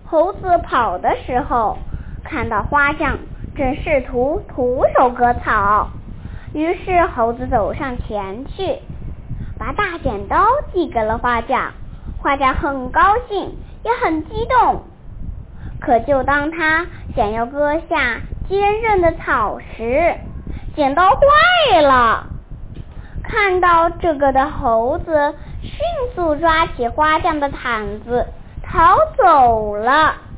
猴子跑的时候，看到花匠正试图徒手割草，于是猴子走上前去，把大剪刀递给了花匠。花匠很高兴，也很激动。可就当他想要割下坚韧的草时，剪刀坏了。看到这个的猴子迅速抓起花匠的毯子逃走了。